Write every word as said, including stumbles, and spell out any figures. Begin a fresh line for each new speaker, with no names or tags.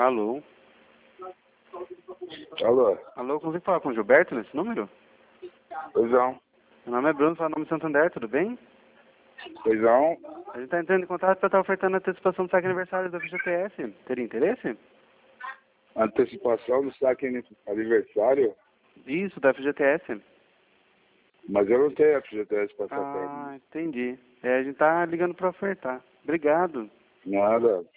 Alô?
Alô?
Alô, consigo falar com o Gilberto nesse número?
Pois não.
Meu nome é Bruno, falo nome de Santander, tudo bem?
Pois não.
A gente está entrando em contato para estar ofertando a antecipação do saque aniversário da F G T S. Teria interesse?
Antecipação do saque aniversário?
Isso, da F G T S.
Mas eu não tenho F G T S para sacar.
Ah, entendi. É, a gente tá ligando para ofertar. Obrigado.
Nada.